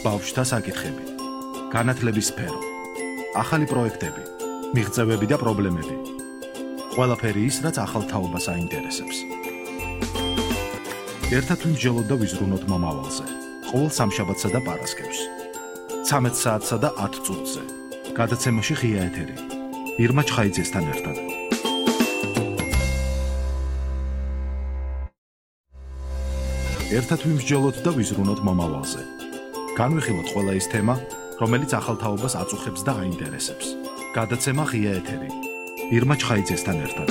ბავშვთა საკითხები, განათლების სფერო, ახალი პროექტები, მიღწევები და პრობლემები. ყველაფერი ის, რაც ახალ თაობას აინტერესებს. ერთად ვიმსჯელოთ და ვიზრუნოთ მომავალზე. ყოველ სამშაბათსა და პარასკევს. 13 საათსა და 10 წუთზე. გადაცემაში ღია ეთერი. ირმა ჩხაიძესთან ერთად. ერთად ვიმსჯელოთ და ვიზრუნოთ მომავალზე. განვიხილოთ ყველა ის თემა, რომელიც ახალ თაობას აწუხებს და აინტერესებს. გადაცემა ღია ეთერი. ირმა ჩხაიძესთან ერთად.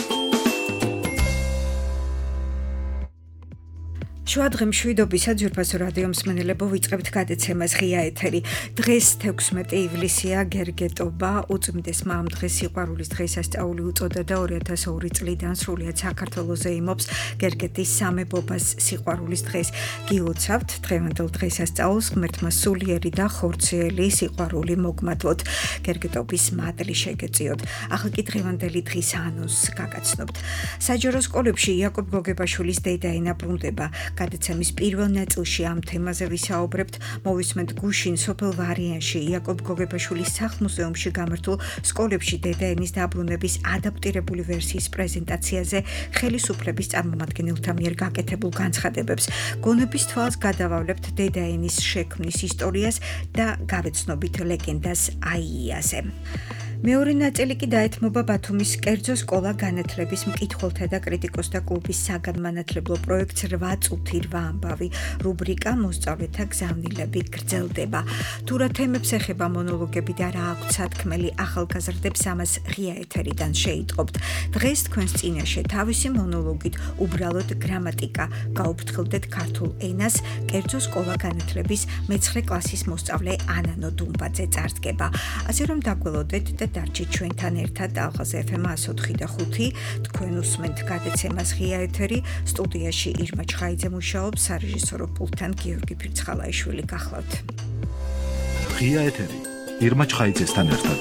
შუადღე მშვიდობისა ძვირფასო რადიო მსმენელებო, ვიწყებთ გადაცემას ღია ეთერი. დღეს 16 ივლისია, გერგეტობა, უწმიდეს მამ დღეს სიყვარულის დღესასწაული უწოდა და 2002 წლიდან სრულიად საქართველოზე იმობს გერგეტის სამებობას სიყვარულის დღეს. გილოცავთ დღევანდელ დღესასწაულს, ღმერთმა სულიერი და ხორციელი სიყვარული მოგმართლოთ. გერგეტობის მადლი შეგეწიოთ. ახლა კი დღევანდელი დღის ანონსს გაგაცნობთ. საჯარო სკოლებში იაკობ გოგებაშვილის დედაენა ბრუნდება. გადაცემის პირველ ნაწილში ამ თემაზე ვისაუბრებთ. მოვისმენთ გუშინ სოფელ ვარიანში იაკობ გოგებაშვილის სახლ-მუზეუმში გამართულ სკოლებში დედაენის დაბრუნების ადაპტირებული ვერსიის პრეზენტაციაზე ხელისუფლების წარმომადგენელთა მიერ გაკეთებულ განცხადებებს. გონების თვალს გადავავლებთ დედაენის შექმნის ისტორიას და გავეცნობით ლეგენდას აიაზე. მეორე ნაწილი კი დაეთმობა ბათუმის კერძო სკოლა განათლების მკითხველთა და კრიტიკოსთა კლუბის საგანმანათლებლო პროექტს 8 წუთი 8 ამბავი რუბრიკა მოსწავლეთა გზავნილები გრძელდება. თუ რა თემებს ეხება მონოლოგები და რა აქვთ სათქმელი ახალგაზრდებს, ამას ღია ეთერიდან შეიტყობთ. დღეს თქვენს წინაშე თავისი მონოლოგით უბრალოდ გრამატიკა გაუფრთხილდეთ ქართულ ენას კერძო სკოლა განათლების მე-9 კლასის მოსწავლე ანანო დუმბაძე წარდგება. ასე რომ დაგველოდეთ და დარჩით ჩვენთან ერთად ალღაზ FM 104 და 5. თქვენ უსმენთ გადაცემას ღია ეთერი. სტუდიაში ირმა ჩხაიძე მუშაობს, სარეჟისორო პულტთან გიორგი ფირცხალაიშვილი. გახლავთ. ღია ეთერი. ირმა ჩხაიძესთან ერთად.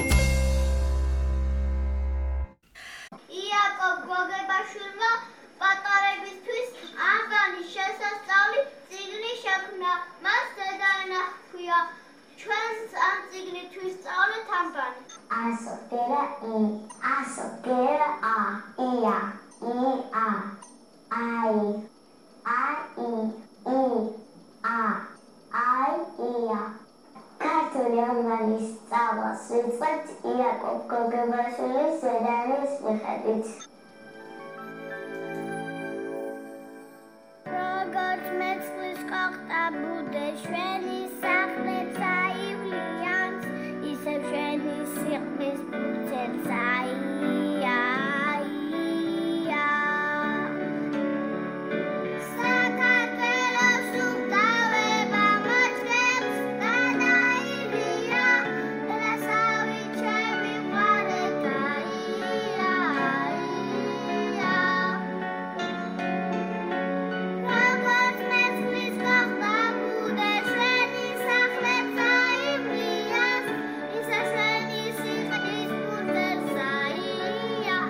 იაკობ გოგებაშვილმა პატარებისთვის ამბანის შესასწავლი წიგნი შექმნა. მას დედაენა ჰქვია. ჩვენს ამ წიგნით ვისწავლეთ ამბანი. Asotera asotera a ia ia ai ia ქართული ამბანის სწავლას ვიწყებთ იაკობ გოგებაშვილის დედაენის მიხედვით. როგორც მეწყლის ყოყტა ბუდე შვენი სახლებს აივლიანს, ისევ შვენი სიყმის ბუცებს აია. საქართველოს უკავება მოჩვენს გადაივია, რასავი ჩემი ყვარეთაია. როგორც მეწყლის ყოყტა ბუდე შვენი სახლებს აივლიანს, ისე შვენი სიყმის ბუცებს აია.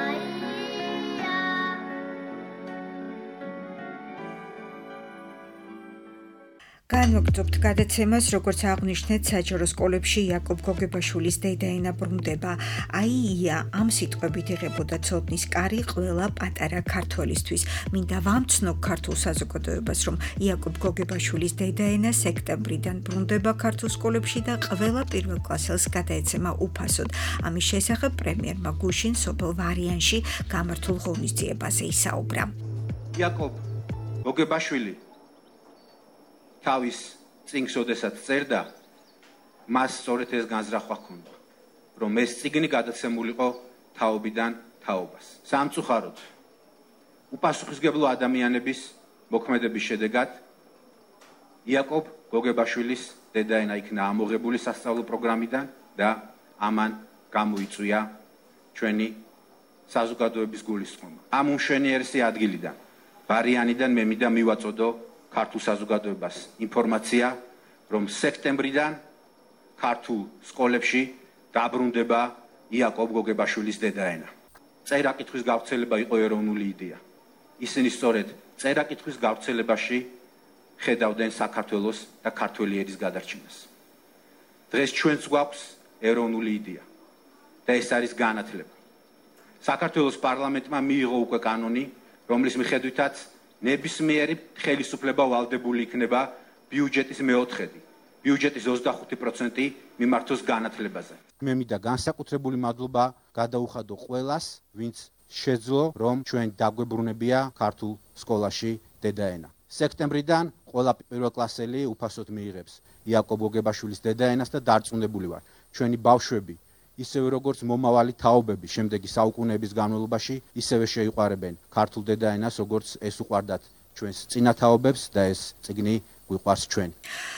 განვაგრძობთ გადაცემას, როგორც აღვნიშნეთ, საჯარო სკოლებში იაკობ გოგებაშვილის დედაენა ბრუნდება. აია ამ სიტყვებით იღებოდა ცოდნის კარი ყველა პატარა ქართველისთვის. მინდა ვამცნო ქართულ საზოგადოებას, რომ იაკობ გოგებაშვილის დედაენა სექტემბრიდან ბრუნდება ქართულ სკოლებში და ყველა პირველ კლასელს გადაეცემა უფასოდ. ამის შესახებ პრემიერმა გუშინ სოფელ ვარიანში გამართულ ღონისძიებაზე ისაუბრა. იაკობ გოგებაშვილი თავის წიგნს ოდესაც წერდა, მას სწორედ ეს განზრახვა ჰქონდა, რომ ეს წიგნი გადაცემულიყო თაობიდან თაობას. სამწუხაროდ, უპასუხისმგებლო ადამიანების მოქმედების შედეგად იაკობ გოგებაშვილის დედაენა იქნა ამოღებული სასწავლო პროგრამიდან და ამან გამოიწვია ჩვენი საზოგადოების გულისხმობა. ამ უმშვენიერესი ადგილიდან, ვარიანიდან მე მინდა მივაწოდო ქართულ საზოგადოებას ინფორმაცია, რომ სექტემბრიდან ქართულ სკოლებში დაბრუნდება იაკობ გოგებაშვილის დედაენა. წერა-კითხვის გავრცელება იყო ეროვნული იდეა. ისინი სწორედ წერა-კითხვის გავრცელებაში ხედავდნენ საქართველოს და ქართველი ერის გადარჩენას. დღეს ჩვენც გვაქვს ეროვნული იდეა და ეს არის განათლება. საქართველოს პარლამენტმა მიიღო უკვე კანონი, რომლის მიხედვითაც ნებისმიერი ხელისუფლება ვალდებული იქნება ბიუჯეტის მეოთხედი, ბიუჯეტის 25% მიმართოს განათლებაზე. მე მინდა განსაკუთრებული მადლობა გადაუხადო ყველას, ვინც შეძლო, რომ ჩვენ დაგვებრუნებია ქართულ სკოლაში დედაენა. სექტემბრიდან ყველა პირველკლასელი უფასოდ მიიღებს იაკობ გოგებაშვილის დედაენას და დარწმუნებული ვარ, ჩვენი ბავშვები ისევე როგორც მომავალი თაობები შემდეგი საუკუნეების განმავლობაში ისევე შეიყვარებენ ქართულ დედაენას, როგორც ეს უყვარდათ ჩვენს წინათაობებს და ეს წიგნი გვიყვარს ჩვენ.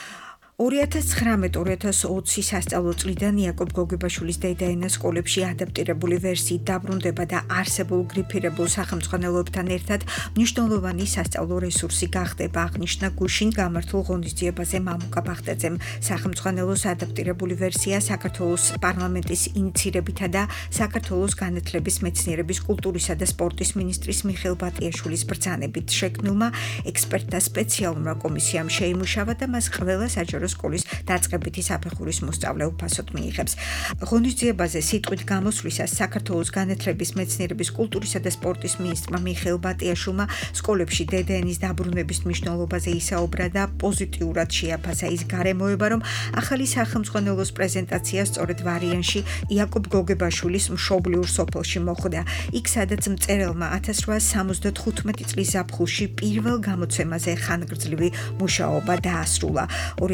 2019-2020 სასწავლო წლიდან იაკობ გოგებაშვილის დედაენა სკოლებში ადაპტირებული ვერსიით დაბრუნდება და არსებულ გრიფირებულ სახელმძღვანელოებთან ერთად მნიშვნელოვანი სასწავლო რესურსი გახდება, აღნიშნა გუშინ გამართულ ღონისძიებაზე მამუკა ბახტაძემ. სახელმძღვანელოს ადაპტირებული ვერსია საქართველოს პარლამენტის ინიციირებითა და საქართველოს განათლების, მეცნიერების, კულტურისა და სპორტის მინისტრის მიხეილ ბატიაშვილის ბრძანებით შექმნილმა ექსპერტთა სპეციალურმა კომისიამ შეიმუშავა და მას ყველა საჯარო სკოლის დაწყებითი საფეხურის მოსწავლე უფასოდ მიიღებს. ღონისძიებაზე სიტყვით გამოსვლისას საქართველოს განათლების, მეცნიერების, კულტურისა და სპორტის მინისტრმა მიხეილ ბატიაშვილმა სკოლებში დედაენის დაბრუნების მნიშვნელობაზე ისაუბრა და პოზიტიურად შეაფასა ის გარემოება, რომ ახალი სახელმძღვანელოს პრეზენტაცია სწორედ ვარიანში იაკობ გოგებაშვილის მშობლიურ სოფელში მოხდა. იქ სადაც მწერელმა 1875 წლის ზაფხულში პირველ გამოცემაზე ხანგრძლივი მუშაობა დაასრულა.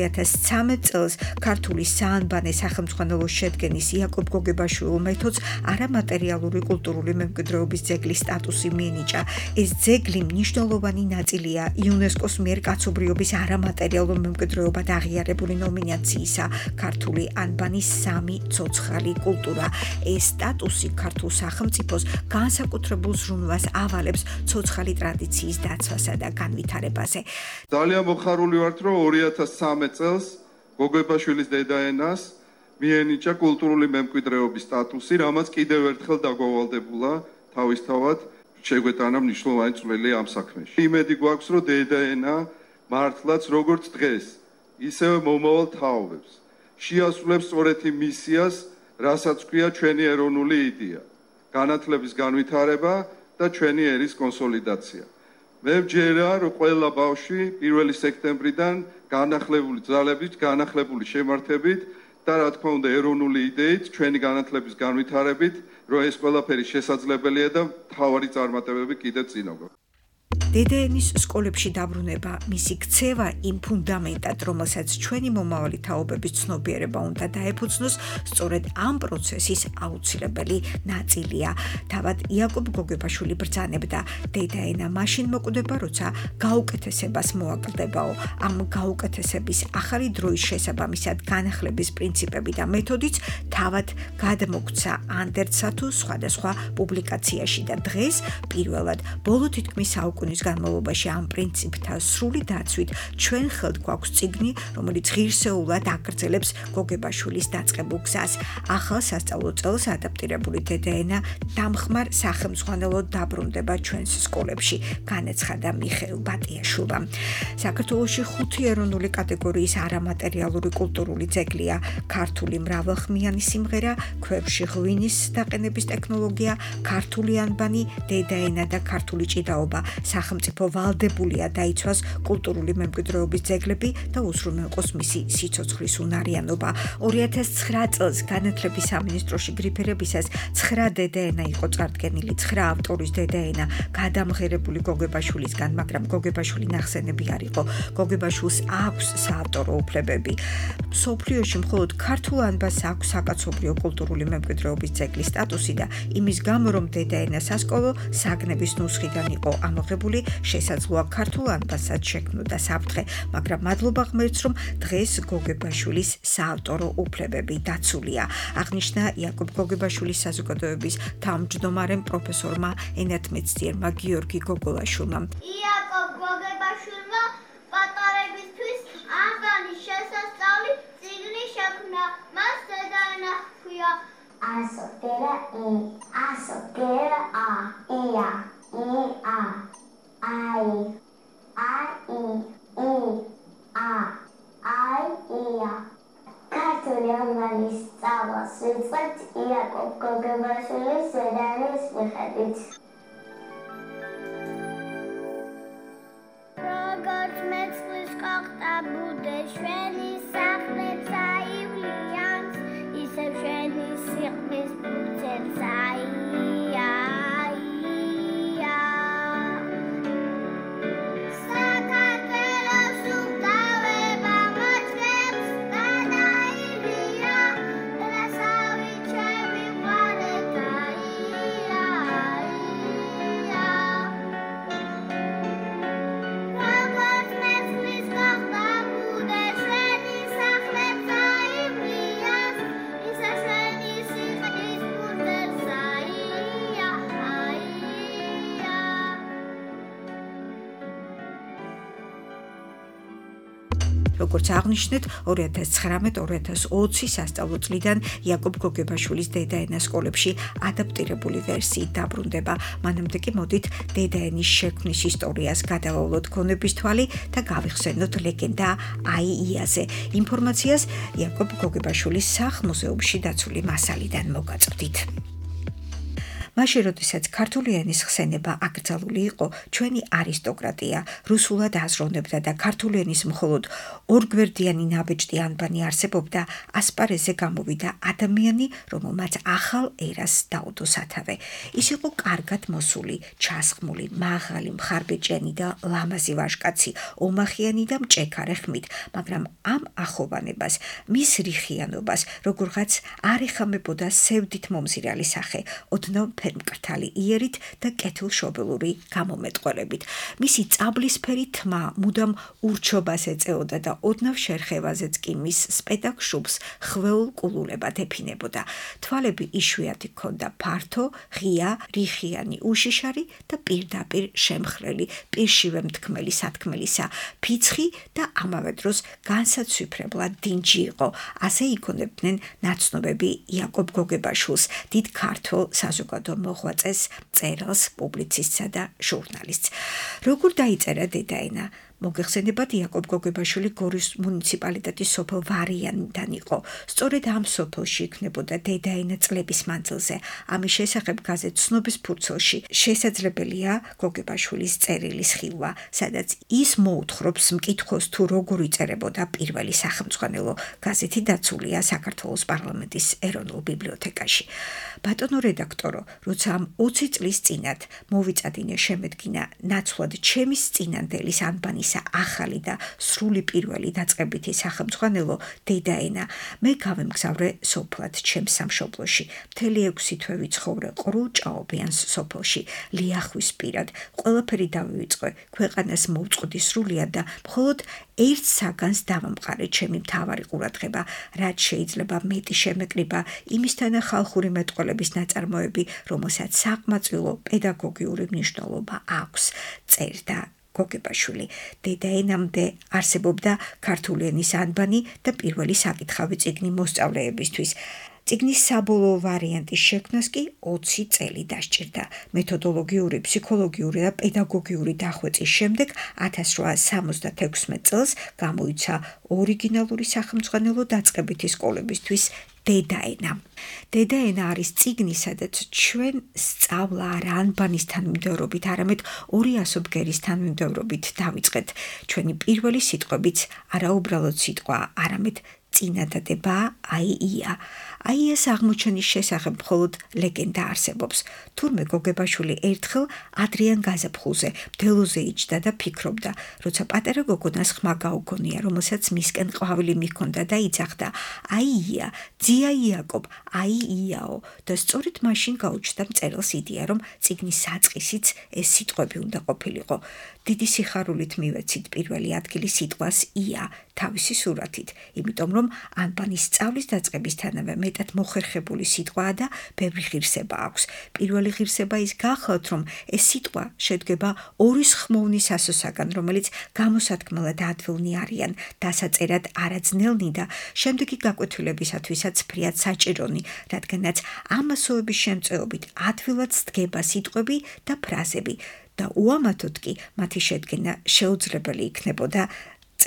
2013 წელს ქართული საანბანე სახელმძღვანელოს შედგენის იაკობ გოგებაშვილ მეთოდს არამატერიალური კულტურული მემკვიდრეობის ძეგლის სტატუსი მიენიჭა. ეს ძეგლი მნიშვნელოვანი ნაწილია იუნესკოს მიერ კაცობრიობის არამატერიალურ მემკვიდრეობად აღიარებული ნომინაციისა ქართული ანბანის 3 ცოცხალი კულტურა. ეს სტატუსი ქართულ სახელმწიფოს განსაკუთრებულ ზრუნვას ავალებს ცოცხალი ტრადიციის დაცვასა და განვითარებაზე. ძალიან მოხარული ვართ, რომ 2013 წელს გოგებაშვილის დედაენას მიენიჭა კულტურული მემკვიდრეობის სტატუსი, რამაც კიდევ ერთხელ დაგვავალდებულა თავისთავად შეგვეტანა მნიშვნელოვანი წვლილი ამ საქმეში. იმედი გვაქვს, რომ დედაენა მართლაც როგორც დღეს, ისევე მომავალ თაობებს შეასრულებს სწორედ იმ მისიას, რასაც ქვია ჩვენი ეროვნული იდეა, განათლების განვითარება და ჩვენი ერის კონსოლიდაცია. მე ვჯერა, რომ ყველა ბავშვი 1 სექტემბრიდან განახლებული ძალებით, განახლებული შემართებით და რა თქმა უნდა ეროვნული იდეით, ჩვენი განათლების განვითარებით, რომ ეს ყველაფერი შესაძლებელია და მთავარი წარმატებები კიდევ წინ გვაქვს. დედაენის სკოლებში დაბრუნება, მისი ქცევა იმ ფუნდამენტად, რომელსაც ჩვენი მომავალი თაობების ცნობიერება უნდა დაეფუძნოს, სწორედ ამ პროცესის აუცილებელი ნაწილია. თავად იაკობ გოგებაშვილი ბრძანებდა, დედაენა მაშინ მოკვდება, როცა გაუკეთესებას მოაკლდებაო. ამ გაუკეთესების ახალი დროის შესაბამისად განახლების პრინციპები და მეთოდიც თავად გადმოგვცა ანდერცსა თუ სხვადასხვა პუბლიკაციაში და დღეს პირველად ბოლო თითქმის საუკუნის განმავლობაში ამ პრინციპთა სრული დაცვით ჩვენ ხელთ გვაქვს წიგნი, რომელიც ღირსეულად აგრძელებს გოგებაშვილის დაწყებულ გზას. ახალ სასწავლო წელს ადაპტირებული დედაენა დამხმარ სახელმძღვანელოდ დაბრუნდება ჩვენს სკოლებში, განაცხადა მიხეილ ბატიაშვილმა. საქართველოში 5 ეროვნული კატეგორიის არამატერიალური კულტურული ძეგლია: ქართული მრავალხმიანი სიმღერა, ქვევში ღვინის დაყენების ტექნოლოგია, ქართული ანბანი, დედაენა და ქართული ჭიდაობა. სახელმწიფო ვალდებულია დაიცვას კულტურული მემკვიდრეობის ძეგლები და უზრუნველყოს მისი სიცოცხლის უნარიანობა. 2009 წელს განათლების სამინისტროში გრიფირებისას 9 დედაენა იყო წარდგენილი, 9 ავტორის დედაენა გადამღერებული გოგებაშვილისგან, მაგრამ გოგებაშვილი ნახსენები არ იყო. გოგებაშვილს აქვს საავტორო უფლებები. მსოფლიოში მხოლოდ ქართულ ანბანს აქვს საკაცობრიო კულტურული მემკვიდრეობის ძეგლის სტატუსი და იმის გამო, რომ დედაენა სასკოლო საგნების ნუსხიდან იყო ამოღებული, შესაძლოა ქართულ ანბანსაც შექმნოდა საფრთხე, მაგრამ მადლობა ღმერთს, რომ დღეს გოგებაშვილის საავტორო უფლებები დაცულია. აღნიშნა იაკობ გოგებაშვილის საზოგადოების თავმჯდომარემ პროფესორმა ენათმეცნიერმა გიორგი გოგოლაშვილმა. იაკობ გოგებაშვილმა პატარებისთვის ანბანის შესასწავლი წიგნი შექმნა. მას დედაენა ჰქვია. Asokera I, asokera A, ia, ia, ai, ai, I, აი-ია. ქართული ორმანის სწავლას ვიწყებთ იაკობ გოგებაშვილის ზედაენის მიხედვით. როგორც მეწყლის ყოყტა ბუდე შვენი სახლებს აივლიანს, ისევ შვენი სიყმის ბუცებს აია. საქართველოს უკავება მოჭრებს გადაივია, რასავი ჩემი ყვარეთაია. როგორც მეწყლის ყოყტა ბუდე შვენი სახლებს აივლიანს, ისე შვენი სიყმის ბუცებს აია. როგორც აღნიშნეთ, 2019-2020 სასწავლო წლიდან იაკობ გოგებაშვილის დედაენა სკოლებში ადაპტირებული ვერსიით დაბრუნდება. მანამდე კი მოდით დედაენის შექმნის ისტორიას გადავავლოთ ქონების თვალი და გავიხსენოთ ლეგენდა აი-იაზე. ინფორმაციას იაკობ გოგებაშვილის სახლ-მუზეუმში დაცული მასალიდან მოგაწვდით. მაშინ, როდესაც ქართული ენის ხსენება აკრძალული იყო, ჩვენი არისტოკრატია რუსულად აზროვნებდა და ქართული ენის მხოლოდ ორგვერდიანი ნაბეჭდი ანბანი არსებობდა, ასპარეზზე გამოვიდა ადამიანი, რომელმაც ახალ ერას დაუდო სათავე. ის იყო კარგად მოსული, ჩასხმული, მაღალი, მხარბეჭიანი და ლამაზი ვაჟკაცი, ომახიანი და მჭექარე ხმით, მაგრამ ამ ახოვანებას, მის რიხიანობას, როგორღაც არ ეხამებოდა სევდით მომზირალი სახე, ოდნავ მკრთალი იერით და კეთილშობილური გამომეტყველებით. მისი წაბლისფერი თმა მუდამ ურჩობას ეწეოდა და ოდნავ შერხევაზეც კი მის სპედაგ შუბს ხვეულ კულულებად ეფინებოდა. თვალები იშვიათი ჰქონდა ფართო, ღია, რიხიანი, უშიშარი და პირდაპირ შემხრელი, პირშივე მთქმელი სათქმელისა, ფიცხი და ამავე დროს განსაცვიფრებლად დინჯი იყო. ასე იქონებდნენ ნაცნობები იაკობ გოგებაშვილს, დიდ ქართულ საზოგადო მოღვაწეს, მწერალს, პუბლიცისტსა და ჟურნალისტს. როგორ დაიწერა დედაენა? მოგეხსენებათ, იაკობ გოგებაშვილი გორის მუნიციპალიტეტის სოფელ ვარიანიდან იყო. სწორედ ამ სოფელში იქნებოდა დედაენა წლების მანძილზე. ამის შესახებ გაზეთ ცნობის ფურცელში შესაძლებელია გოგებაშვილის წერილის ხილვა, სადაც ის მოუთხრობს მკითხოს თუ როგორ იწერებოდა პირველი სახელმძღვანელო. გაზეთი დაცულია საქართველოს პარლამენტის ეროვნულ ბიბლიოთეკაში. ბატონო რედაქტორო, როცა ამ 20 წლის წინათ მოვიწადინე შემედგინა ნაცვლად ჩემის წინანდელის ანბანისა ახალი და სრული პირველი დაწყებითი სახელმძღვანელო დედაენა, მე გავემგზავრე სოფლად ჩემს სამშობლოში. მთელი 6 თვე ვიცხოვრე ყრუ-ჭაობიანს სოფელში, ლიახვის პირად. ყველაფერი დავივიწყე, ქვეყანას მოვწყდი სრულიად და მხოლოდ ერთ საგანს დავამყარე ჩემი მთავარი ყურადღება, რაც შეიძლება მეტი შემეკრიბა იმისთანა ხალხური მეტყველების ნაწარმოები, რომელსაც საყმაწვილო პედაგოგიური მნიშვნელობა აქვს, წერდა გოგებაშვილი. დედაენამდე არსებობდა ქართული ენის ანბანი და პირველი საკითხავი წიგნი მოსწავლეებისთვის. წიგნის საბოლოო ვარიანტის შექმნას კი 20 წელი დასჭირდა. მეთოდოლოგიური, ფსიქოლოგიური და პედაგოგიური დახვეწის შემდეგ 1876 წელს გამოიცა ორიგინალური სახელმძღვანელო დაწყებითი სკოლებისთვის დედაენა. დედაენა არის წიგნი, სადაც ჩვენ სწავლა არა ანბანის თანმიმდევრობით, არამედ ორიასო ბგერის თანმიმდევრობით დავიწყეთ. ჩვენი პირველი სიტყვებიც არა უბრალოდ სიტყვა, არამედ წინადადება აი-ია. აი-იას აღმოჩენის შესახებ მხოლოდ ლეგენდა არსებობს. თურმე გოგებაშვილი ერთხელ ადრიან გაზაფხულზე მდელოზე იჯდა და ფიქრობდა, როცა პატარა გოგონას ხმა გაუგონია, რომელსაც მისკენ ყვავილი მიჰქონდა და იძახდა: აი-ია, ძია იაკობ, აი-იაო. და სწორედ მაშინ გაუჩნდა მწერალს იდეა, რომ წიგნის საწყისიც ეს სიტყვები უნდა ყოფილიყო. დიდი სიხარულით მივეცით პირველი ადგილი სიტყვას ია თავისი სურათით, იმიტომ რომ ანბანის სწავლის დაწყებისთანავე მეტად მოხერხებული სიტყვაა და ბევრი ღირსება აქვს. პირველი ღირსება ის გახლავთ, რომ ეს სიტყვა შედგება ორი სხმოვნის ასოსაგან, რომელიც გამოსათქმელად ადვილნი არიან, დასაწერად არაძნელნი და შემდეგი გაკვეთილებისათვისაც ფრიად საჭირონი, რადგანაც ამ მასოების შემწეობით ადვილად სდგება სიტყვები და ფრაზები და უამათოდ კი მათი შედგენა შეუძლებელი იქნებოდა წერს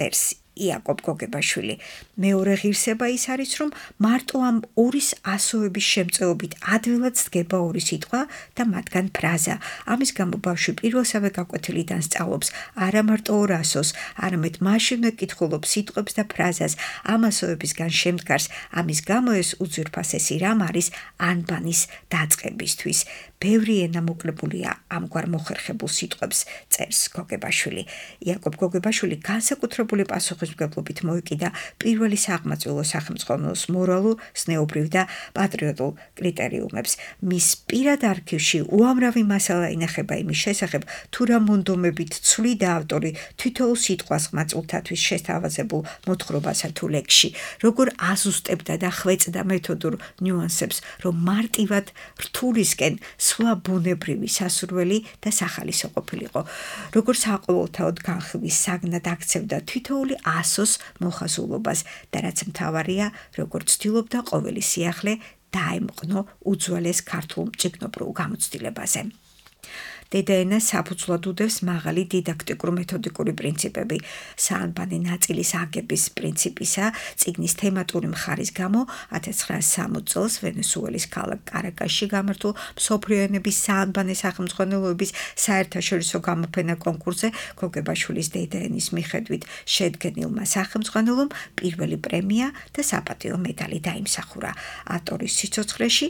იაკობ გოგებაშვილი. მეორე ღირსება ის არის, რომ მარტო ამ ორის ასოების შემწეობით ადვილად დგება ორი სიტყვა და მათგან ფრაზა. ამის გამო ბავშვი პირველსავე გაკვეთილიდან სწავლობს არა მარტო ორ ასოს, არამედ მაშინვე კითხულობს სიტყვებს და ფრაზას ამ ასოებისგან შემდგარს. ამის გამო ეს უძვირფასესი რამ არის ანბანის დაწყებისთვის. ბევრი ენა მოკლებულია ამგვარ მოხერხებულ სიტყვებს, წერს გოგებაშვილი. იაკობ გოგებაშვილი განსაკუთრებული პასუხისმგებლობით მოეკიდა პირველი სააღმაწვილო სახელმწიფოს მორალურ, ზნეობრივ და პატრიოტულ კრიტერიუმებს. მის პირად არქივში უამრავი მასალა ინახება იმის შესახებ, თუ რა მონდომებით ცვლიდა ავტორი თითოეულ სიტყვას ხმაწულთათვის შესთავაზებულ მოთხრობასა თუ ლექსში, როგორ აზუსტებდა და ხვეწდა მეთოდურ ნიუანსებს, რომ მარტივად რთულისკენ სვლა ბუნებრივი, სასურველი და სახალისო ყოფილიყო. როგორ საყოველთაოდ განხილვის საგნად აქცევდა თითოეული ასოს მოხაზულობას და რაც მთავარია, როგორ ცდილობდა ყოველი სიახლე დაემყნო უძველეს ქართულ მჭიგნობრულ გამოცდილებაზე. დედაენა საფუძვლად უდევს მაღალი დიდაქტიკურ-მეთოდიკური პრინციპები. საანბანი ნაწილის აგების პრინციპისა წიგნის თემატური მხარის გამო 1960 წელს ვენესუელის ქალაქ კარაკასში გამართულ მსოფლიო ენების საანბანე სახელმძღვანელოების საერთაშორისო გამოფენა კონკურსზე გოგებაშვილის დედაენის მიხედვით შედგენილმა სახელმძღვანელომ პირველი პრემია და საპატიო медаლი დაიმსახურა. ავტორის სიცოცხლეში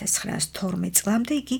1912 წლამდე იგი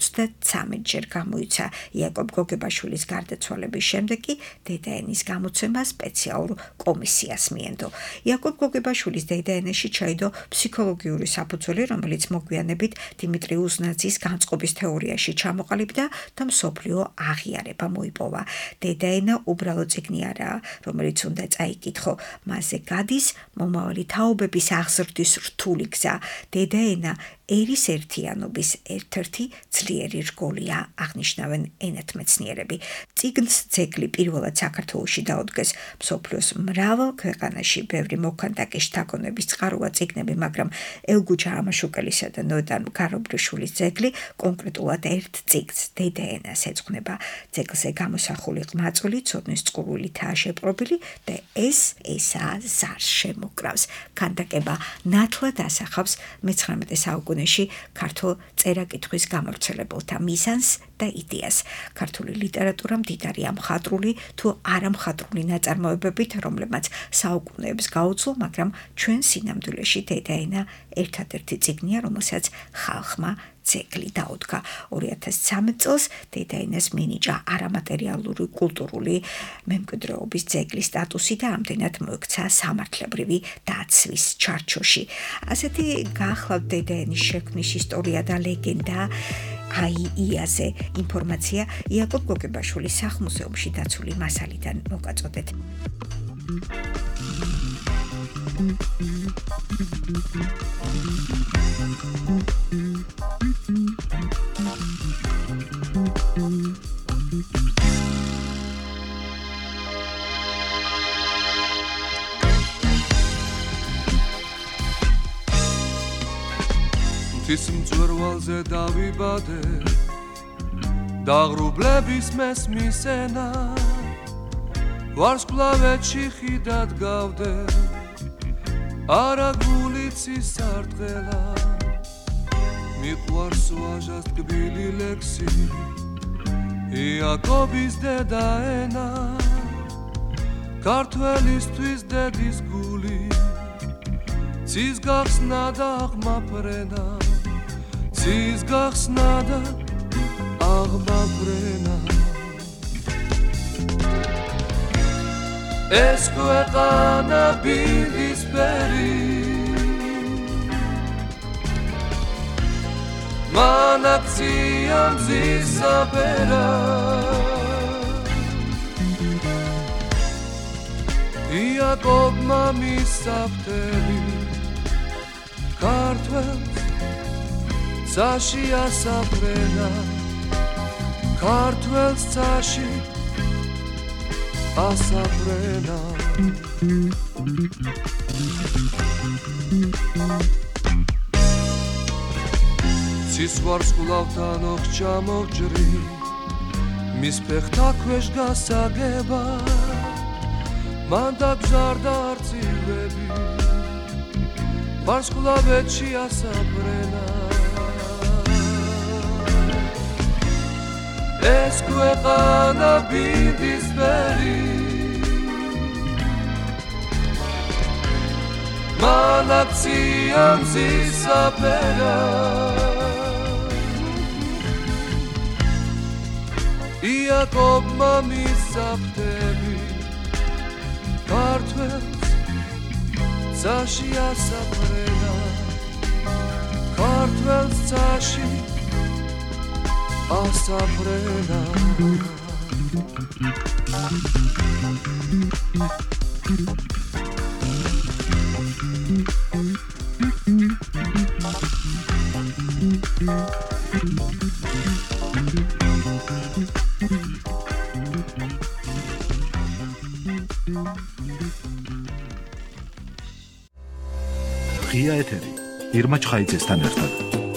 33 ჯერ გამოიცა. იაკობ გოგებაშვილის გარდაცვალების შემდეგ კი დედაენის გამოცემა სპეციალურ კომისიას მიენდო. იაკობ გოგებაშვილის დედაენაში ჩაიდო ფსიქოლოგიური საფუძველი, რომელიც მოგვიანებით დიმიტრი უზნაძის განწყობის თეორიაში ჩამოყალიბდა და მსოფლიო აღიარება მოიპოვა. დედაენა უბრალო წიგნი არაა, რომელიც უნდა წაიკითხო. მასზე გადის მომავალი თაობების აღზრდის რთული გზა. დედაენა ერის ერთიანობის ერთ-ერთი ძლიერი რგოლია, აღნიშნავენ ენათმეცნიერები. წიგნს ძეგლი პირველად საქართველოში დაუდგეს. მსოფლიოს მრავალ ქვეყანაში ბევრი მოქანდაკე შთაგონების წყაროა წიგნები, მაგრამ ელგუჯა ამაშუკელისა და ნოდარ გარობრიშვილის ძეგლი კონკრეტულად ერთ წიგნს, დედაენას ეძღვნება. ძეგლზე გამოსახული ყმაწვილი ცოდნის წყურვილითაა შეპყრობილი და ესაა ზარს შემოკრავს. ქანდაკება ნათლად ასახავს მე-19 საუკუნეში ქართულ წერა-კითხვის გამავრცელებელთა მიზანს და იდეას. ქართული ლიტერატურა მდიდარია მხატვრული თუ არამხატვრული ნაწარმოებებით, რომლებმაც საუკუნეებს გაუძლო, მაგრამ ჩვენ სინამდვილეში დედაენა ერთადერთი წიგნია, რომელსაც ხალხმა ძეგლი დაუდგა. 2013 წელს დედაენას მინიჭა არამატერიალური კულტურული მემკვიდრეობის ძეგლის სტატუსი და ამდენად მოექცა სამართლებრივი დაცვის ჩარჩოში. ასეთი გაახლავთ დედაენის შექმნის ისტორია და ლეგენდა. აიაზე ინფორმაცია იაკობ გოგებაშვილის სახლ-მუზეუმში დაცული მასალიდან მოგაწოდეთ. ღვთის მწვერვალზე დავიბადე, დაღრუბლების მესმის ენა, ვარსკვლავედში ხიდად გავდე, არა გულიცის სარტყელა, მიყვარს ვაჟას ტკბილი ლექსი, იაკობის დედაენა, ქართველისთვის დედის გული, ცის გახსნა და აღმაფრენა, ცის გახსნა და აღმაფრენა. ეს ქვეყანა ბილისფერი, მან აქცია მზის საფერა, იაკობმა მისაფთელი, ქართველს ცაში ასაფრენა, ქართველს ცაში ასაფრენა. ცის ვარსკვლავთან ოხჭა მოგჯრი, მის ფეხთა ქვეშ გასაგება, მან დაგზარდა არწივები ვარსკვლავეთში ასაფრენა ეს ქვეყანა ბინდისფერი მან აქცია მზის აფერა იაკობმა მისაფრები ქართველს ცაში ასაფრენა ქართველს ცაში ასაფრენა ღია ეთერი ირმა ჩხაიძესთან ერთად.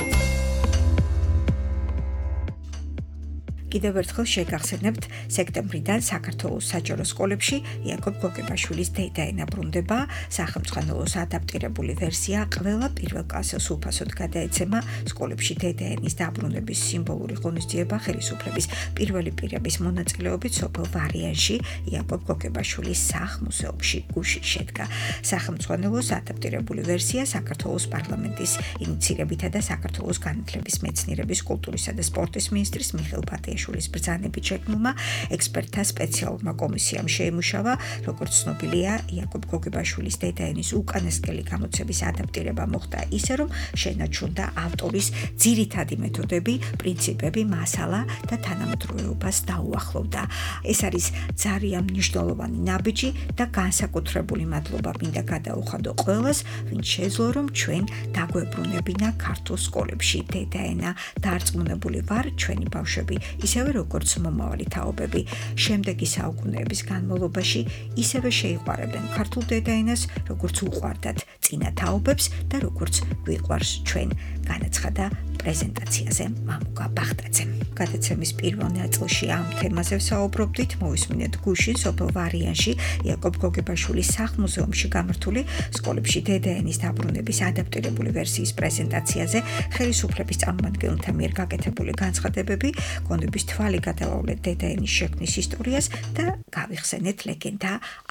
კიდევ ერთხელ შეგახსენებთ, სექტემბრიდან საქართველოს საჯარო სკოლებში იაკობ გოგებაშვილის დედაენა ბრუნდება, სახელმწიფოს ადაპტირებული ვერსია ყველა პირველ კლასელს უფასოდ გადაეცემა სკოლებში დედაენის დაბრუნების სიმბოლური ღონისძიება ხელისუფლების პირველი პირების მონაწილეობით სოფელ ვარიანში იაკობ გოგებაშვილის სახლ-მუზეუმში გუშინ შედგა. სახელმწიფოს ადაპტირებული ვერსია საქართველოს პარლამენტის ინიციირებითა და საქართველოს განათლების მეცნიერების კულტურისა და სპორტის მინისტრის მიხეილ ბატიაშვილის ბრძანებით შექმნილმა ექსპერტთა სპეციალურმა კომისიამ შეიმუშავა, როგორც ცნობილია, იაკობ გოგებაშვილის დედაენის უკანასკნელი გამოცემის ადაპტირება მოხდა ისე, რომ შენარჩუნდა ავტორის ძირითადი მეთოდები, პრინციპები, მასალა და თანამედროვეობას დაუახლოვდა. ეს არის ძალიან მნიშვნელოვანი ნაბიჯი და განსაკუთრებული მადლობა მინდა გადაუხადო ყველას, ვინც შეძლო, რომ ჩვენ დაგვებრუნებინა ქართულ სკოლებში დედაენა. დარწმუნებული ვარ, ჩვენი ბავშვები ისევე როგორც მომავალი თაობები, შემდეგი საუკუნეების განმავლობაში ისევე შეიყვარებენ ქართულ დედაენას, როგორც უყვარდათ წინა თაობებს და როგორც გვიყვარს ჩვენ, განაცხადა პრეზენტაციაზე მამუკა ბახტაძემ. გადაცემის პირველ ნაწილში ამ თემაზე ვსაუბრობდით, მოვისმინეთ გუშინ სოფელ ვარიანში იაკობ გოგებაშვილის სახლ-მუზეუმში გამართული სკოლებში დედაენის დაბრუნების ადაპტირებული ვერსიის პრეზენტაციაზე ხელისუფლების წარმომადგენელთა მიერ გაკეთებული განცხადებები, გონების თვალი გადავავლეთ დედაენის შექმნის ისტორიას და გავიხსენეთ ლეგენდა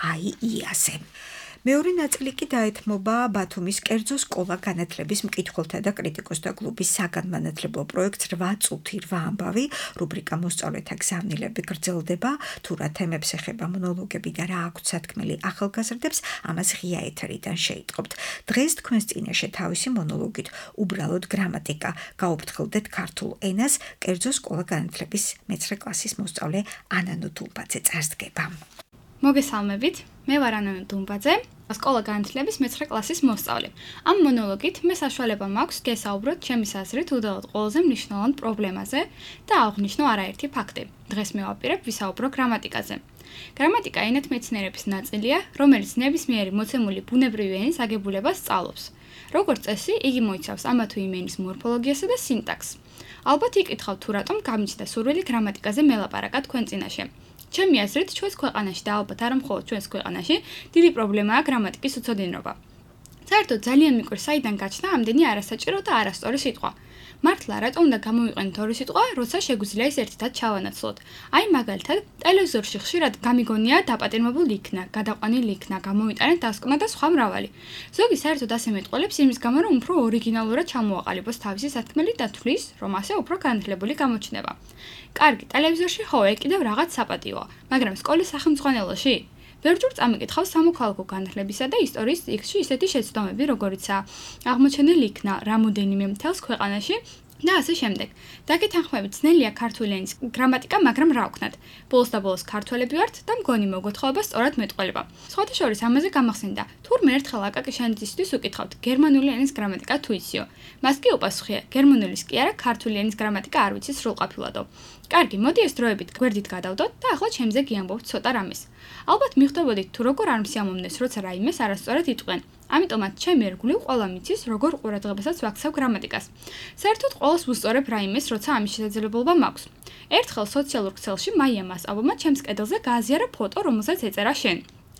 აიაზე. მეორე ნაწილი კი დაეთმობა ბათუმის კერძო სკოლა განათლების მკითხველთა და კრიტიკოსთა კლუბის საგანმანათლებლო პროექტს 8 წუთი 8 ამბავი, რუბრიკა მოსწავლეთა გზავნილები გრძელდება, თუ რა თემებს ეხება მონოლოგები და რა აქვთ სათქმელი ახალგაზრდებს, ამას ღია ეთერიდან შეიტყობთ. დღეს თქვენს წინაშე თავისი მონოლოგით უბრალოდ გრამატიკა გაუფრთხილდეთ ქართულ ენას კერძო სკოლა განათლების მე-9 კლასის მოსწავლე ანანუ დუმბაძე წარსდგება. მოგესალმებით, მე ვარ ანანუ დუმბაძე, სკოლა განათლების მე-9 კლასის მოსწავლე. ამ მონოლოგით მე საშუალება მაქვს გესაუბროთ ჩემის აზრით უდავოდ ყველაზე მნიშვნელოვან პრობლემაზე და აღვნიშნო არაერთი ფაქტი. დღეს მე ვაპირებ ვისაუბრო გრამატიკაზე. გრამატიკა ენათმეცნიერების ნაწილია, რომელიც ნებისმიერი მოცემული ბუნებრივი ენის აგებულებას სწავლობს. როგორც წესი, იგი მოიცავს ამა თუ იმ ენის მორფოლოგიასა და სინტაქსს. ალბათ იკითხავთ თუ რატომ გამიჩნდა სურვილი გრამატიკაზე მელაპარაკა თქვენ წინაშე. ჩემი აზრით, ჩვენს ქვეყანაში და ალბათ არა მხოლოდ ჩვენს ქვეყანაში, დიდი პრობლემაა გრამატიკის უცოდინობა. საერთოდ ძალიან მიყვარს საიდან გაჩნდა ამდენი არასაჭირო და არასწორი სიტყვა. მართლა რატომ უნდა გამოვიყენოთ ორი სიტყვა, როცა შეგვიძლია ის ერთად ჩავანაცვლოთ? აი მაგალითად, ტელევიზორში ხშირად გამიგონია დაპატიმრებულ იქნა, გადაყვანილ იქნა, გამოვიტანეთ დასკვნა და სხვა მრავალი. ზოგი საერთოდ ასე მეტყოლებს იმის გამო, რომ უფრო ორიგინალურად ჩამოაყალიბოს თავისი სათქმელი და თვლის, რომ ასე უფრო განათლებული გამოჩნდება. კარგი, ტელევიზორში ხო, კიდევ რაღაც საპატიოა, მაგრამ სკოლის სახელმძღვანელოში? ბევრჯერ წამიკითხავს სამოქალაქო განათლებისა და ისტორიის წიგნში ისეთი შეცდომები, როგორიცაა აღმოჩენილი იქნა რამოდენიმე მთელს ქვეყანაში და ასე შემდეგ. დაგეთანხმებით, ძნელია ქართული ენის გრამატიკა, მაგრამ რა ვქნათ? ბოლოს და ბოლოს ქართველები ვართ და მგონი მოგოთხოვება სწორად მეტყველება. სხვათა შორის ამაზე გამახსენდა, თურმე ერთხელ აკაკი შენძისთვის უკითხავთ, გერმანული ენის გრამატიკა თუ იციო? მას კი უპასუხია, გერმანულის კი არა, ქართული ენის გრამატიკა არ ვიცი სრულყოფილადო. კარგი, მოდი ეს დროებით გვერდით გადავდოთ და ახლა ჩემზე გიამბობთ ცოტა რამეს. ალბათ მიხვდებოდით თუ როგორ არ მსიამოვნეს, როცა რაიმეს არასწორად იტყვენ. ამიტომაც ჩემი ერგული ყველა მიცის, როგორ ყურადღებასაც ვაქცევ გრამატიკას. საერთოდ ყველას ვუსწორებ რაიმეს, როცა ამის შესაძლებლობა მაქვს. ერთხელ სოციალურ ქსელში მაია მასწავლებმა ჩემს კედელზე გააზიარა ფოტო, რომელზეც ეწერა შენ.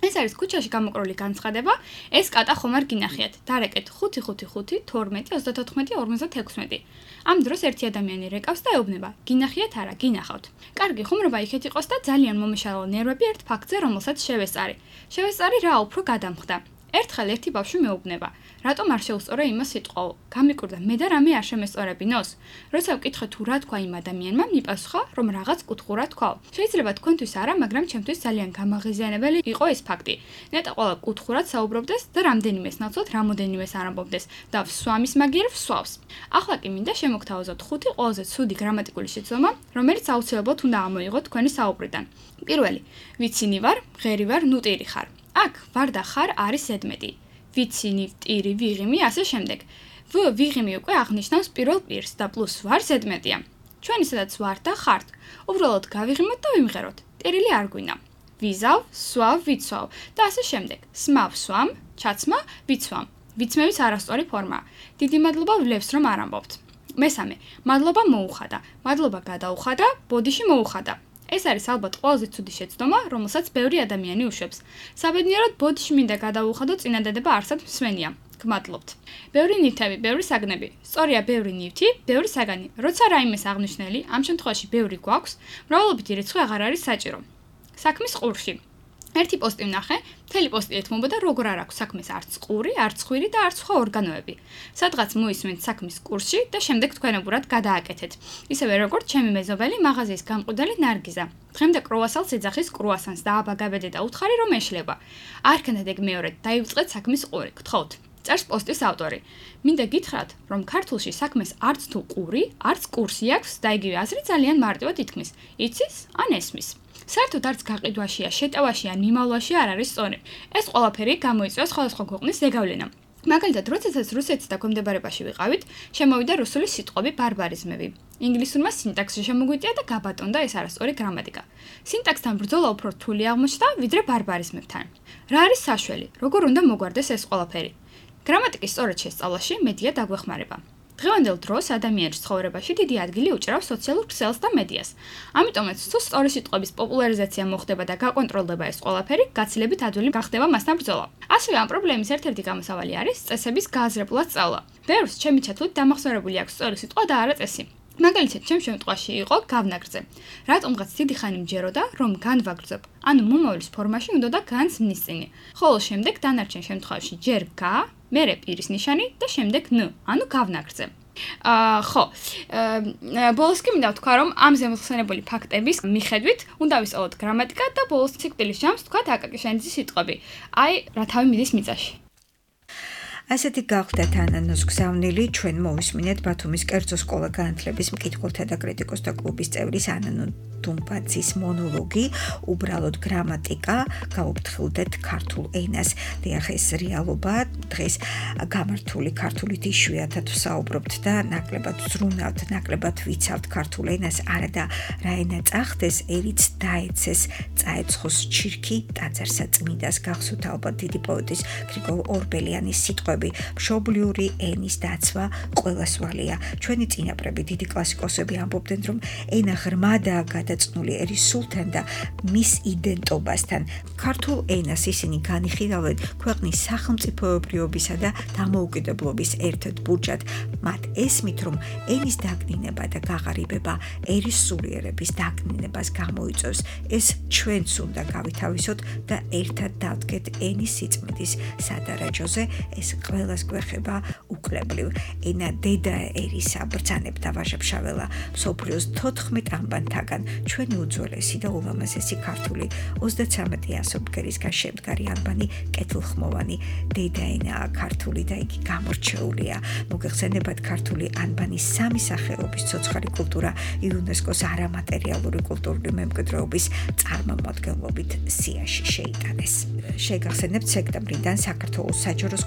ეს არის ქუჩაში გამოკრული განცხადება, ეს კატა ხომ არ გინახიათ. დარეკეთ 555 12 34 56. ამ დროს ერთი ადამიანი რეკავს და ეუბნება: გინახიათ არა, გინახავთ. კარგი, ხუმრობა იქეთ იყოს და ძალიან მომეშალა ნერვები ერთ ფაქტზე, რომელსაც შევესწარი. შევესწარი რა უფრო გადამხდა. ერთხელ ერთი ბავშვი მეუბნება: რატომ არ შეუსწორე იმას სიტყვაო? გამიკვირდა მე და რამე არ შემესწორებინოს? როცა ვკითხე თუ რა თქვა იმ ადამიანმა, მიპასუხა, რომ რაღაც კუთხურა თქვაო. შეიძლება თქვენთვის არა, მაგრამ ჩემთვის ძალიან გამაღიზიანებელი იყო ეს ფაქტი. ნეტა ყველა კუთხურად საუბრობდეს და რამდენიმეს ნაცვლად რამოდენიმეს არ ამბობდეს და ვსვამის მაგიერ ვსვავს. ახლა კი მინდა შემოგთავაზოთ 5 ყველაზე ცუდი გრამატიკული შეცდომა, რომელიც აუცილებლად უნდა ამოიღოთ თქვენი საუბრიდან. პირველი: ვიცინი ვარ, ღერი ვარ, ნუტირი ხარ. აქ ვარ და ხარ არის ზედმეტი. ვიცინი, ვტირი, ვიღიმი, ასე შემდეგ. ვიღიმი უკვე აღნიშნავს პირველ პირს და პლუს ვარ ზედმეტია. ჩვენ ისედაც ვარ და ხართ. უბრალოდ გავიღიმოთ და ვიმღეროთ. ტირილი არ გვინა. ვიზავ, სვავ, ვიცვავ და ასე შემდეგ. სმავ, სვამ, ჩაცმა, ვიცვამ. ვიცმევის არასწორი ფორმა. დიდი მადლობა ვლევს რომ არ ამბობთ. მესამე: მადლობა მოუხადა. მადლობა გადაუხადა, ბოდიში მოუხადა. ეს არის ალბათ ყველაზე ცუდი შეცდომა, რომელსაც ბევრი ადამიანი უშვებს. საბედნიეროდ ბოდიში მინდა გადაუხადო წინადადება არსად მსმენია. გმადლობთ. ბევრი ნივთები, ბევრი საგნები. სწორია, ბევრი ნივთი, ბევრი საგანი. როცა რაიმეს აღნიშნელი, ამ შემთხვევაში ბევრი გვაქვს, მრავლობითი რიცხვი აღარ არის საჭირო. საქმის ყურში. ერთი პოსტი ვნახე, მთელი პოსტი ეთმობოდა როგორ არ აქვს საქმეს არც ყური, არც ხვირი და არც სხვა ორგანოები. სადღაც მოისმენთ საქმის კურსში და შემდეგ თქვენებურად გადააკეთეთ. ისევე როგორც ჩემი მეზობელი მაღაზიის გამყიდველი ნარგიზა. დღემდე კრუასალს ეძახის კრუასანს და აბა გაბედე და უთხარი რომ ეშლება. არ ქნათ ეგ მეორედ, დაივწყეთ საქმის ყური, გთხოვთ. წერს პოსტის ავტორი. მინდა გითხრათ, რომ ქართულში საქმეს არც თუ ყური, არც კურსი აქვს და იგივე აზრი ძალიან მარტივად ითქმის. იცის ან ესმის. საერთოდ არც გაყიდვაშია, შეტევაში ან მიმავლაში არ არის სწორი. ეს ყველაფერი გამოიწვია სხვადასხვა ქვეყნის ზეგავლენამ. მაგალითად, როდესაც რუსეთის დაქვემდებარებაში ვიყავით, შემოვიდა რუსული სიტყვები ბარბარიზმები. ინგლისურმა სინტაქსში შემოგვიტია და გაბატონდა ეს არასწორი გრამატიკა. სინტაქსთან ბრძოლა უფრო რთული აღმოჩნდა, ვიდრე ბარბარიზმებთან. რა არის საშველი? როგორ უნდა მოგვარდეს ეს ყველაფერი? გრამატიკის სწორად შესწავლაში მედია დაგვეხმარება. დღევანდელ დროს ადამიანის ცხოვრებაში დიდი ადგილი უჭირავს სოციალურ ქსელს და მედიას. ამიტომაც, თუ სწორი სიტყვების პოპულარიზაცია მოხდება და გაკონტროლდება ეს ყველაფერი, გაცილებით ადვილი გახდება მასთან ბრძოლა. ასევე ამ პრობლემის ერთ-ერთი გამოსავალი არის წესების გააზრებულად სწავლა. ბევრს ჩემი ჩათვლით დამახსოვრებული აქვს სწორი სიტყვა და არა წესი. მაგალითად, ჩემ შემთხვევაში იყო გავნაგრძე. რატომღაც დიდი ხანი მჯეროდა, რომ განვაგრძობ, ანუ მომავლის ფორმაში უნდა და განს ვნისწინი. ხოლო შემდეგ დანარჩენ შემთხვევაში ჯერ გა, მერე პირის ნიშანი და შემდეგ ν, ანუ გავნაგრძე. ხო, ბოლოს კი მინდა ვთქვა, რომ ამ ზემოხსენებული ფაქტების მიხედვით უნდა ვისწავლოთ გრამატიკა და ბოლოს სიკვდილის ჯამს ვთქვათ აკაკიშენიძის სიტყვები. აი, რა თავი მიდის მიწაში. ასეთი გახდათ ანანოს გზავნილი, ჩვენ მოვისმინეთ ბათუმის კერძო სკოლა განათლების მკითხველთა და კრიტიკოსთა კლუბის წევრის ანანო დუმბაძის მონოლოგი, უბრალოდ გრამატიკა, გაუფრთხილდეთ ქართულ ენას. დიახ, ეს რეალობა, დღეს გამართული ქართულით იშვიათად ვსაუბრობთ და ნაკლებად ვზრუნავთ, ნაკლებად ვიცავთ ქართულ ენას, არა და რა ენა წახდეს, ერიც დაეცეს, წაეცხოს ჩირქი, ტაძარსა წმიდას, გახსოვთ ალბათ დიდი პოეტის გრიგოლ ორბელიანის სიტყვები, მშობლიური ენის დაცვა ყველას ვალია. ჩვენი წინაპრები, დიდი კლასიკოსები ამბობდნენ, რომ ენა ღრმადაა გადაწნული ერის სულთან და მის იდენტობასთან. ქართულ ენას ისინი განიხილავენ ქვეყნის სახელმწიფოებრიობისა და დამოუკიდებლობის ერთ-ერთ ბურჯად. მათ ესმით, რომ ენის დაკნინება და გაღარიბება ერის სულიერების დაკნინებას გამოიწვევს. ეს ჩვენც უნდა გავითავისოთ და ერთად დავდგეთ ენის სიწმინდის სადარაჯოზე. ეს ყველას გვეხება უკლებლივ. ენა დედა ერისა, ბრძანებდა ვაჟებშაველა, მსოფლიოს 14 ანბანთაგან ჩვენი უძველესი და ულამაზესი ქართული 33 ასობგერისგან შემდგარი ანბანი კეთილხმოვანი დედაენაა ქართული და იგი გამორჩეულია. მოგეხსენებათ ქართული ანბანის სამი სახეობის ცოცხალი კულტურა იუნესკოს არამატერიალური კულტურული მემკვიდრეობის წარმომადგენლობით სიაში შეიტანეს. შეგახსენებთ, სექტემბრიდან საქართველოს საჯარო სკოლებში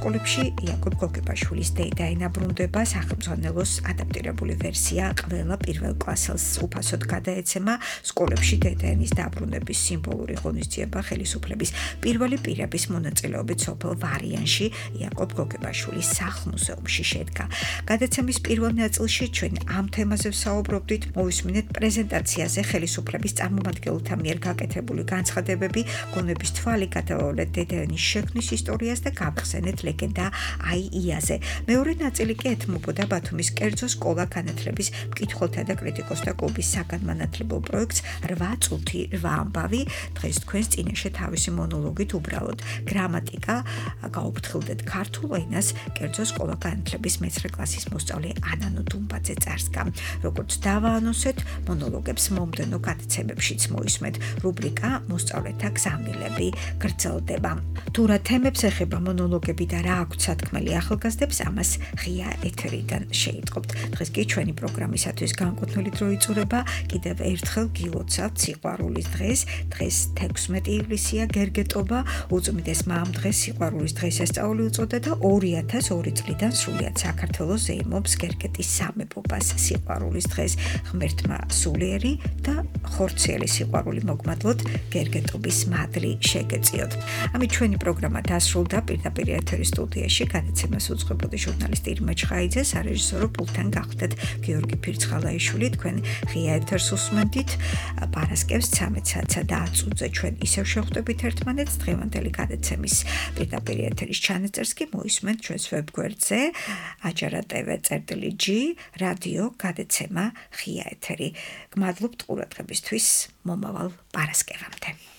იაკობ გოგებაშვილის დეიდაენა ბრუნდება სახელმძღვანელოს ადაპტირებული ვერსია ყველა პირველ კლასელს უფასოდ გადაეცემა სკოლებში დეიდაენის დაბრუნების სიმბოლური ღონისძიება ხელისუფლების პირველი პირების მონაწილეობით სოფელ ვარიანში იაკობ გოგებაშვილის სახლ-მუზეუმში შედგა. გადაცემის პირველ ნაწილში ჩვენ ამ თემაზე ვსაუბრობდით, მოვისმინეთ პრეზენტაციაზე ხელისუფლების წარმომადგენელთა მიერ გაკეთებული განცხადებები, გონების თვალი გადავავლეთ დედაენის შექმნის ისტორიას და გავხსენეთ ლეგენდა აიაზე. მეორე ნაწილი კი ეთმობოდა ბათუმის კერძო სკოლა განათლების მკითხველთა და კრიტიკოსთა კლუბის საგანმანათლებლო პროექტს 8 წუთი 8 ამბავი. დღეს თქვენს წინაშე თავისი მონოლოგით უბრალოდ გრამატიკა გაუფრთხილდეთ ქართულ ენას კერძო სკოლა განათლების მე-9 კლასის მოსწავლე ანანო დუმბაძე წარსდგა. როგორც დავაანონსეთ, მონოლოგებს მომდენო გადაცემებშიც მოისმენთ რუბრიკა მოსწავლეთა გზავნილები გრძელდება. თუ რა თემებს ეხება მონოლოგები და რა აქვთ სათქმელი ახალგაზრდებს, ამას ღია ეთერიდან შეიტყობთ. დღეს კი ჩვენი პროგრამისათვის განკუთვნილი დრო იწურება. კიდევ ერთხელ გილოცავთ სიყვარულის დღეს. დღეს 16 ივლისია, გერგეტობა, უწმიდეს მამ დღეს სიყვარულის დღეს ესწაული უწოდა და 2002 წლიდან სრულიად საქართველოს ზეიმობს გერგეტის სამეფობას სიყვარულის დღეს. ღმერთმა სულიერი და ხორციელი სიყვარული მოგმადლოთ, გერგეტობის მადლი შეგეწიოთ. ამით ჩვენი პროგრამა დასრულდა. პირდაპირ ეთერის სტუდიაში გადაცემას უძღვებოდი ჟურნალისტი ირმა ჩხაიძე, სარეჟისორო პულტთან გახდეთ გიორგი ფირცხალაიშვილი. თქვენ ღია ეთერს უსმენდით. პარასკევს 13 საათსა და 10 წუთზე ჩვენ ისევ შევხვდებით ერთმანეთს. დღევანდელი გადაცემის პირდაპირ ეთერის ჩანაწერს კი მოისმენთ ჩვენს ვებგვერდზე ajarra.tv/g რადიო გადაცემა ღია ეთერი. გმადლობთ ყურადღებისთვის. მომავალ პარასკევამდე.